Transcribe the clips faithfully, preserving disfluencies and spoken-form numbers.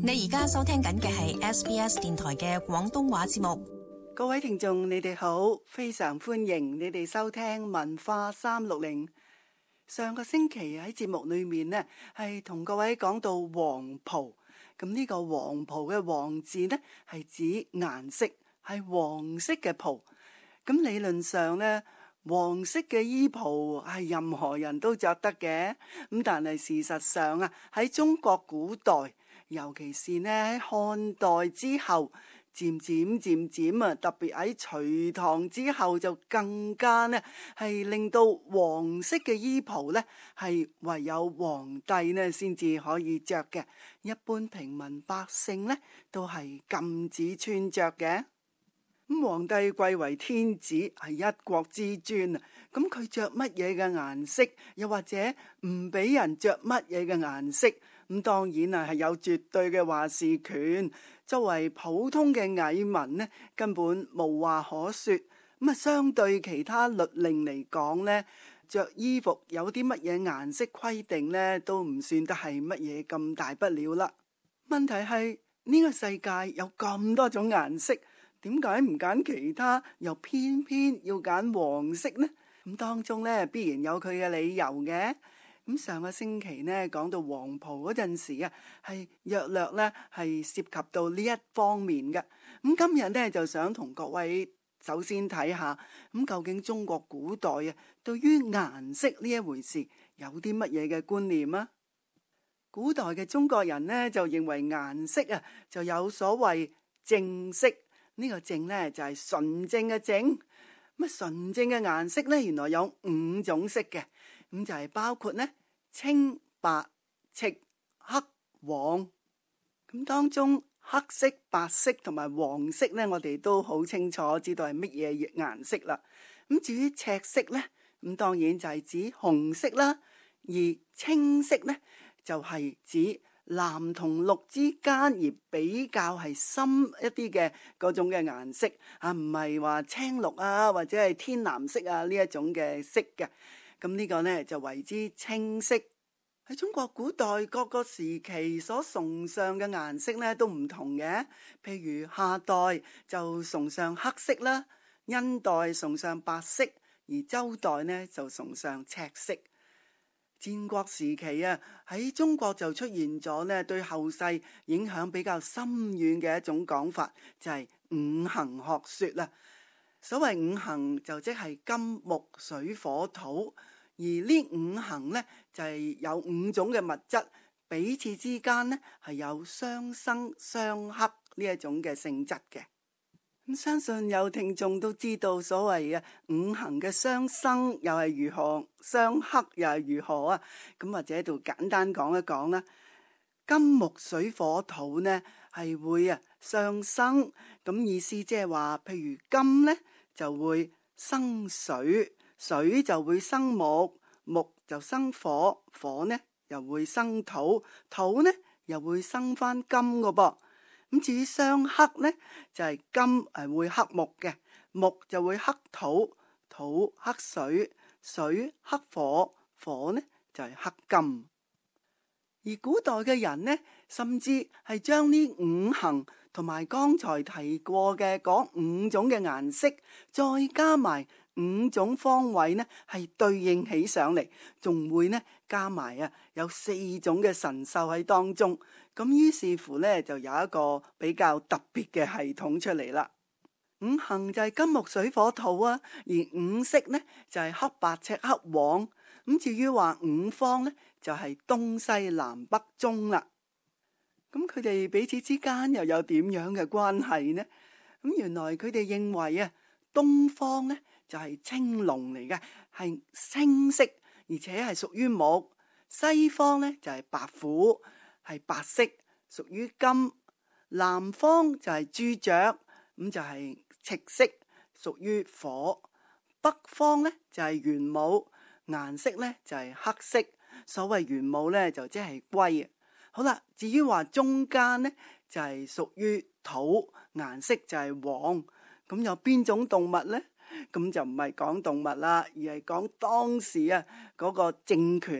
你而家收聽緊嘅係 S B S 電台嘅廣東話節目。 各位聽眾，你哋好，非常歡迎你哋收聽文化三六零。上個星期喺節目裏面呢，係同各位講到黃袍。咁呢個黃袍嘅黃字呢，係指顏色，係黃色嘅袍。咁理論上呢，黃色嘅衣袍係任何人都着得嘅。咁但係事實上啊，喺中國古代，尤其是呢喺漢代之後，漸漸漸漸啊，特別喺隋唐之後就更加呢係令到黃色嘅衣袍呢係唯有皇帝呢先至可以着嘅，一般平民百姓呢都係禁止穿着嘅。咁皇帝貴為天子，係一國之尊啊！咁佢着乜嘢嘅顏色，又或者唔俾人着乜嘢嘅顏色，咁當然啊係有絕對嘅話事權。作為普通嘅蟻民呢，根本無話可說。咁啊，相對其他律令嚟講呢，着衣服有啲乜嘢顏色規定呢，都唔算得係乜嘢咁大不了啦。問題係呢個世界有咁多種顏色，點解唔揀其他，又偏偏要揀黃色呢？咁當中呢，必然有佢嘅理由嘅。咁上個星期呢，講到黃袍嗰陣時啊，係約略呢係涉及到呢一方面嘅。咁今日呢，就想同各位首先睇下，咁究竟中國古代啊對於顏色呢一回事有啲乜嘢嘅觀念啊？古代嘅中國人呢，就認為顏色啊就有所謂正色。呢個正呢，就係純正嘅正。咁啊，純正嘅顏色呢，原來有五種色嘅，咁就係包括呢青、白、赤、黑、黃。咁當中黑色、白色同埋黃色呢，我哋都好清楚知道係乜嘢顏色啦。咁至於赤色呢，咁當然就係指紅色啦，而青色呢，就係指藍同綠之間而比較係深一啲嘅嗰種嘅顏色啊，唔係話青綠啊或者係天藍色啊呢一種嘅色嘅。咁呢個呢，就為之青色。喺中國古代各個時期所崇尚嘅顏色呢都唔同嘅，譬如夏代就崇尚黑色啦，殷代崇尚白色，而周代呢就崇尚赤色。戰國時期啊，喺中國就出現咗呢對後世影響比較深遠嘅一種講法，就係五行學說啦。所謂五行就即係金木水火土，而呢五行呢，就係有五種嘅物質，彼此之間呢，係有相生相克呢一種嘅性質嘅。咁相信有聽眾都知道所謂嘅五行嘅相生又係如何，相克又係如何啊？咁或者喺度簡單講一講啦。金木水火土呢係會啊相生，咁意思即係話，譬如金呢就會生水，水就會生木，木就生火，火呢又會生土，土呢又會生翻金㗎噃。咁至於相克呢，就係金係會克木嘅，木就會克土，土克水，水克火，火呢就係克金。而古代嘅人呢，甚至係將呢五行同埋剛才提過嘅嗰五種嘅顏色，再加埋五種方位呢，係對應起上嚟，仲會呢加埋啊有四種嘅神獸喺當中。咁於是乎呢，就有一個比較特別嘅系統出嚟啦。五行就係金木水火土啊，而五色呢就係黑白赤黑黃。咁至於話五方呢，就係東西南北中啦。咁佢哋彼此之間又有點樣嘅關係呢？咁原來佢哋認為啊，東方呢就係青龍嚟嘅，係青色，而且係屬於木；西方呢就係白虎，係白色，屬於金；南方就係朱雀，咁就係赤色，屬於火；北方呢就係玄武，顏色呢就係黑色。所謂玄武呢就即係龜啊。好啦，至於話中間呢就係屬於土，顏色就係黃。咁有邊種動物呢？咁就唔係講動物啦，而係講當時啊嗰個政權啊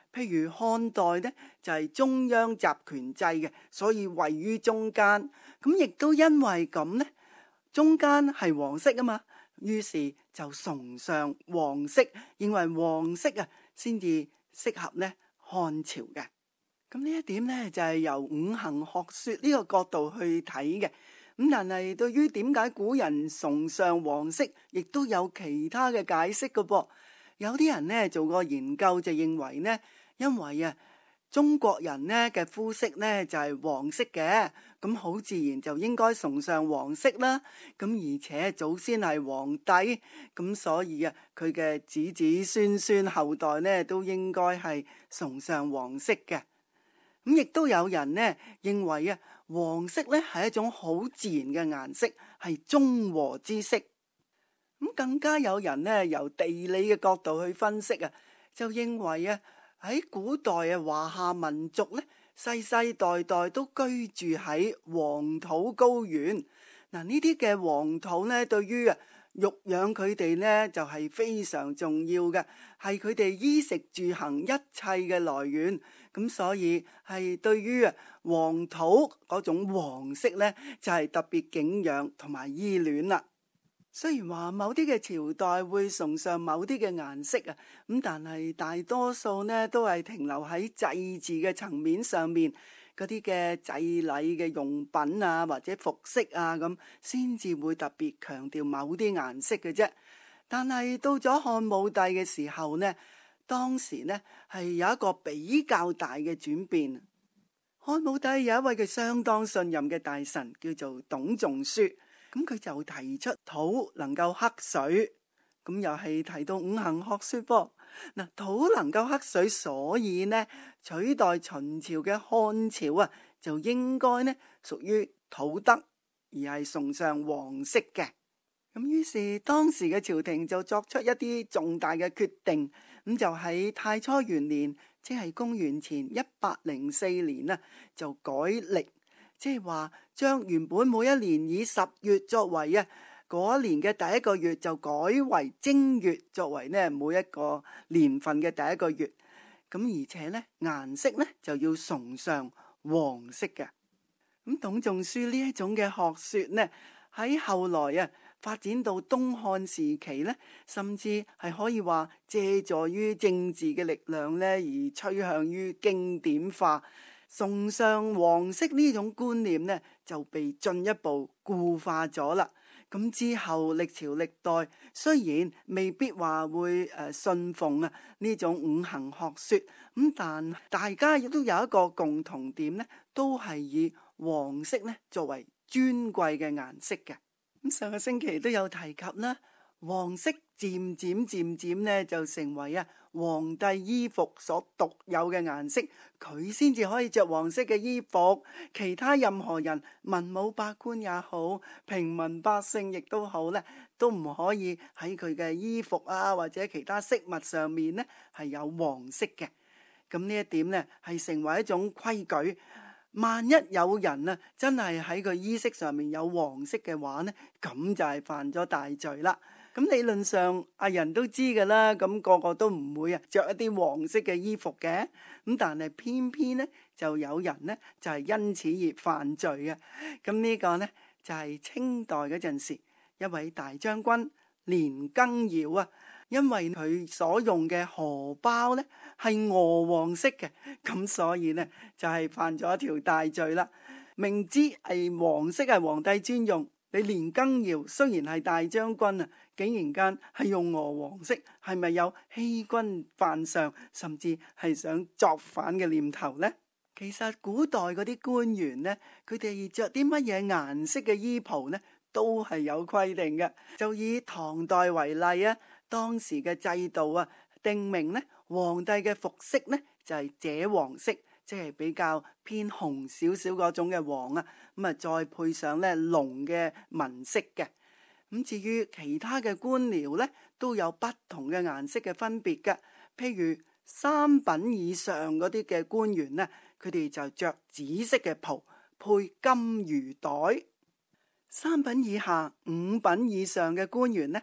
譬如漢代呢，就係中央集權制嘅，所以位於中間。咁亦都因為咁呢，中間係黃色啊嘛，於是就崇尚黃色，認為黃色啊先至適合呢漢朝嘅。咁呢一點呢，就係由五行學說呢個角度去睇嘅。咁但係對於點解古人崇尚黃色，亦都有其他嘅解釋嘅噃。有啲人呢做過研究就認為呢，因為啊中國人呢嘅膚色呢就係黃色嘅，咁好自然就應該崇尚黃色啦。咁而且祖先係皇帝，咁所以啊佢嘅子子孫孫後代呢都應該係崇尚黃色嘅。咁亦都有人呢認為啊黃色呢係一種好自然嘅顏色，係中和之色。咁更加有人呢由地理嘅角度去分析啊，就認為啊喺古代啊華夏民族呢世世代代都居住喺黃土高原。嗱，呢啲嘅黃土呢對於啊育養佢哋呢就係非常重要嘅，係佢哋衣食住行一切嘅來源。咁所以係對於啊黃土嗰種黃色呢就係特別敬仰同埋依戀啦。雖然話某啲嘅朝代會崇尚某啲嘅顏色啊，咁但係大多數呢都係停留喺祭祀嘅層面上面，嗰啲嘅祭禮嘅用品啊或者服飾啊咁，先至會特別強調某啲顏色嘅啫。但係到咗漢武帝嘅時候呢，當時呢係有一個比較大嘅轉變。漢武帝有一位佢相當信任嘅大臣叫做董仲舒。咁佢就提出土能夠克水，咁又係提到五行學說噃。嗱，土能夠克水，所以呢取代秦朝嘅漢朝啊，就應該呢屬於土德，而係崇尚黃色嘅。咁於是當時嘅朝廷就作出一啲重大嘅決定，咁就喺太初元年，即係公元前一百零四年啊，就改曆。即係話將原本每一年以十月作為啊嗰一年嘅第一個月，就改為正月作為呢每一個年份嘅第一個月。咁而且呢顏色呢就要崇尚黃色嘅。咁董仲舒呢一種嘅學說呢，喺後來啊發展到東漢時期呢，甚至係可以話借助於政治嘅力量呢，而趨向於經典化。崇尚黃色呢種觀念呢，就被進一步固化咗啦。咁之後歷朝歷代雖然未必話會誒信奉啊呢種五行學說，咁但大家亦都有一個共同點呢，都係以黃色呢作為尊貴嘅顏色嘅。咁上個星期都有提及啦，黃色漸漸漸漸呢就成為啊皇帝衣服所獨有嘅顏色，佢先至可以着黃色嘅衣服，其他任何人文武百官也好，平民百姓亦都好咧，都唔可以喺佢嘅衣服啊或者其他飾物上面呢係有黃色嘅。咁呢一點呢係成為一種規矩，萬一有人啊真係喺佢衣飾上面有黃色嘅話呢，咁就係犯咗大罪啦。咁理論上阿人都知噶啦，咁個個都唔會啊着一啲黃色嘅衣服嘅，咁但係偏偏呢就有人呢就係因此而犯罪嘅。咁呢個呢就係清代嗰陣時一位大將軍年羹堯啊，因為佢所用嘅荷包呢係鵝黃色嘅，咁所以呢就係犯咗一條大罪啦。明知係黃色係皇帝專用，你年羹堯雖然係大將軍啊，竟然間係用鵝黃色，係咪有欺君犯上，甚至係想作反嘅念頭呢？其實古代嗰啲官員呢，佢哋着啲乜嘢顏色嘅衣袍呢，都係有規定嘅。就以唐代為例啊，當時嘅制度啊，定明呢皇帝嘅服飾呢就係赭黃色，即係比較偏紅少少嗰種嘅黃啊，咁啊再配上咧龍嘅紋飾嘅。咁至於其他嘅官僚呢，都有不同嘅顏色嘅分別嘅。譬如三品以上嗰啲嘅官員呢，佢哋就着紫色嘅袍，配金魚袋；三品以下、五品以上嘅官員呢，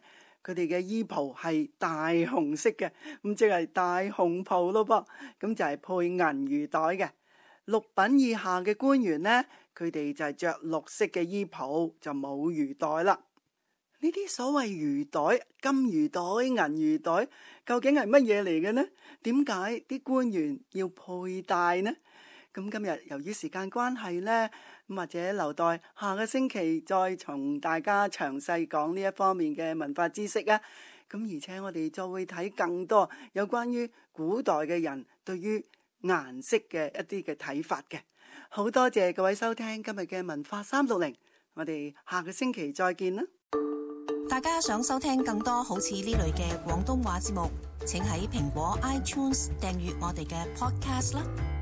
佢哋嘅衣袍係大紅色嘅，咁即係大紅袍咯噃，咁就係配銀魚袋嘅。六品以下嘅官員呢，佢哋就係着綠色嘅衣袍，就冇魚袋啦。呢啲所謂魚袋、金魚袋、銀魚袋，究竟係乜嘢嚟嘅呢？點解啲官員要佩戴呢？咁今日由於時間關係呢，咁或者留待下個星期再同大家詳細講呢一方面嘅文化知識啊。咁而且我哋就會睇更多有關於古代嘅人對於顏色嘅一啲嘅睇法嘅。好多謝各位收聽今日嘅文化三六零，我哋下個星期再見啦。 大家想收聽更多好似呢類嘅廣東話節目，請喺蘋果 iTunes 訂閱我哋嘅 Podcast 啦。